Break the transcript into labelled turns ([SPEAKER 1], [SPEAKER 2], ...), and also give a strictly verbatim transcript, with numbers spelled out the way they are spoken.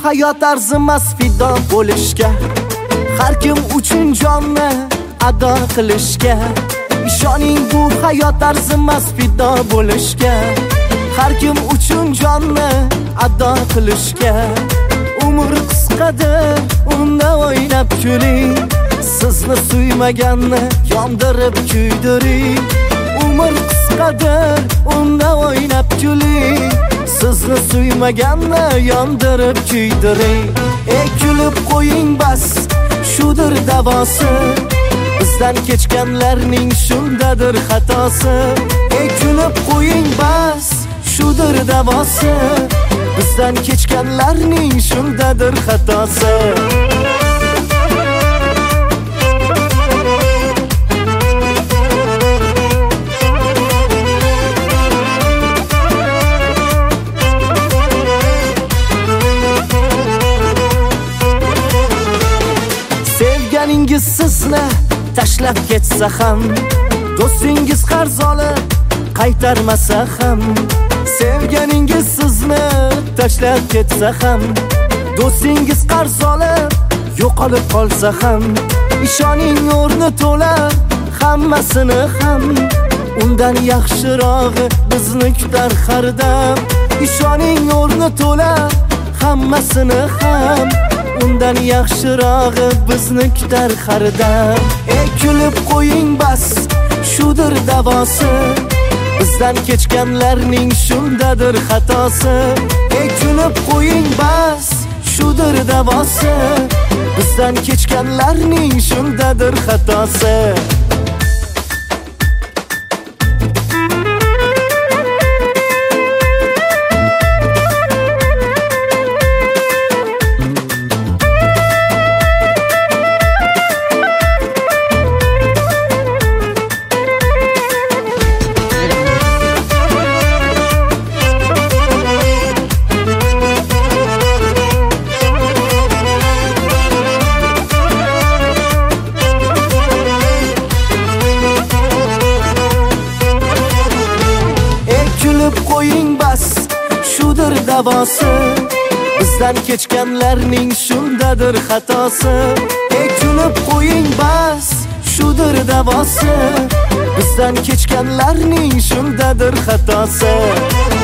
[SPEAKER 1] hayot arzimas fido bo'lishga, har kim uchun jonni ado qilishga. Ishoning bu hayot arzimas fido bo'lishga, har kim uchun jonni ado qilishga. Umr qisqadir, unda o'ynab kuling, sizni suymaganni yondirib kuydiring. Umr qisqadir, unda o'ynab kuling, sizni suymaganni yondirib kuydiring. Ey kulib qo'ying bas, shudir davosi, bizdan kechganlarning shundadir xatosi. Ey kulib qo'ying bas, shudir davosi, bizdan kechganlarning shundadir xatosi. Sevganingiz sizni tashlab ketsa ham, do'stingiz qarz olib qaytarmasa ham. Sevganingiz sizni tashlab ketsa ham, do'stingiz qarz olib yo'qolib qolsa ham. Ishoning o'rni to'la hammasini ham, undan yaxshirog'i bizni kutar har dam. Ishoning o'rni to'la hammasini ham, undan yaxshirog'i bizni kutar har dam. Ey kulib qo'ying bas, shudir davosi, bizdan kechganlarning shundadir xatosi. Ey kulib qo'ying bas, shudir davosi, bizdan kechganlarning shundadir xatosi. Qo'ying bas, shudir davosi, bizdan kechganlarning shundadir xatosi. Ey kulib qo'ying bas, shudir davosi, bizdan kechganlarning shundadir xatosi.